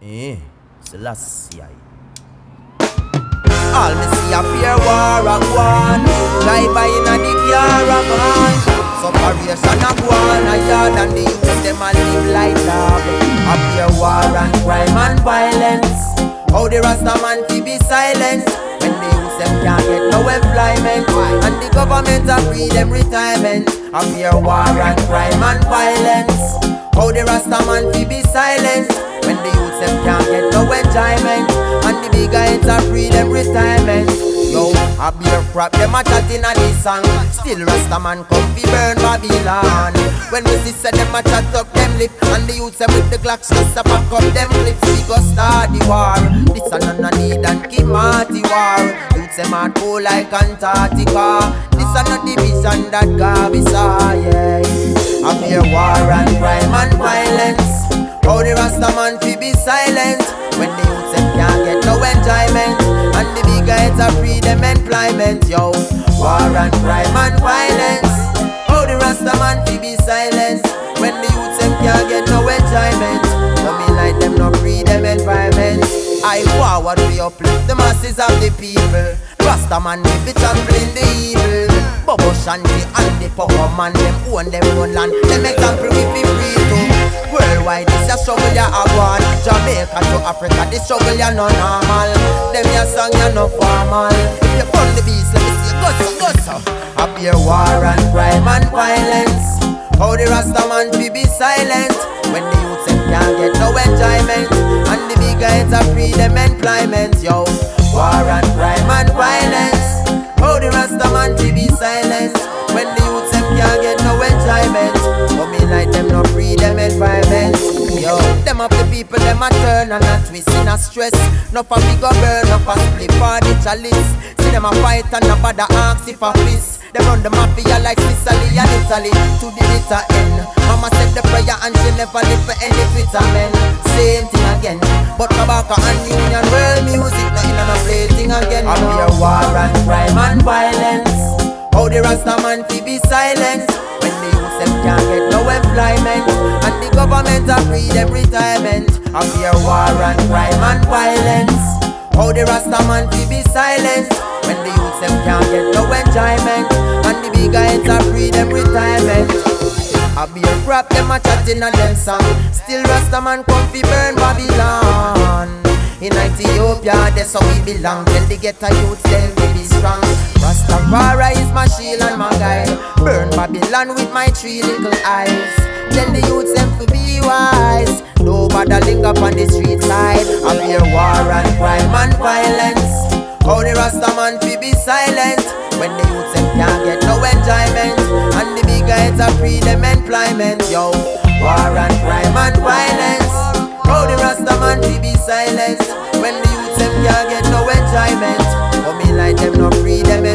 Selassie. All me see a pure war a go on. Drive inna the caravan. Separation a go on a yard and the youth them a live like dog. A pure war and crime and violence. How the Rasta man fi be silent when the youth them can't get no employment and the government a free them retirement. A pure war and crime and violence. How the Rasta man fi be silent when the youth them can't get no enjoyment and the big heads a free them retirement. Yo, a beer crap them a chatting a this song. Still Rasta man come fi burn Babylon. When we see say them a chat up them lip and the youths them with the Glocks just a pack up them clips. We go start the war. This a none need and Kim Marty war. Youths them a go like Antarctica. This a not the vision that God we saw, yeah. A beer war and crime and violence. How the Rasta man fi be silent when the youths them can't get no enjoyment and the big heads are free them employment. Yo, war and crime and violence. How the Rasta man fi be silent when the youths them can't get no enjoyment. So me like them no free them environment. I forward we uplift the masses of the people. Rasta man we be trampling the evil. Bobo Shanti and the power man them own them own land. Them example we be free to. Worldwide this a struggle ya a one. Jamaica to Africa this struggle ya no normal. Them ya song ya no formal. If you burn the beast let me see you go so. A pure war and crime and violence. How the Rasta man fi be silent when the youths them can't get no enjoyment and the big heads are free them employment. Yo, war and crime and violence. How the Rasta man fi be silent when the youths them can't get no enjoyment. But me like them no free them environment. Yo, them up the people them a turn and a twist in a stress. No for me go burn, no for split for the chalice. See them a fight and no bother ask if a piss. They run the mafia like Sicily and Italy to the bitter end. Mama said the prayer and she never live for any Twitter men. Same thing again, but tobacco and union world music nothing and a play thing again. A pure war and crime and violence. How the Rasta man fi be silent when the youths them can't get no employment and the government a free them retirement. A pure war and crime and violence. How the Rasta man fi be silent when the youths them can't get no enjoyment and the big heads a free them retirement. A beer crap them a chatting a them song. Still Rasta man come fi burn Babylon. In Ethiopia that's how we belong. Tell the ghetto youths them we be strong. Rastafari is my shield and my guide. Burn Babylon with my 3 little eyes. Tell the youths them to be wise. Nobody linger on the street side. A pure war and crime and violence. How the Rasta man fi be silent when the youths them can't get no enjoyment and the big heads are free them employment. Yo, war and crime and violence. How the Rasta man fi be silent when the youths them can't get no enjoyment. But me like them no free them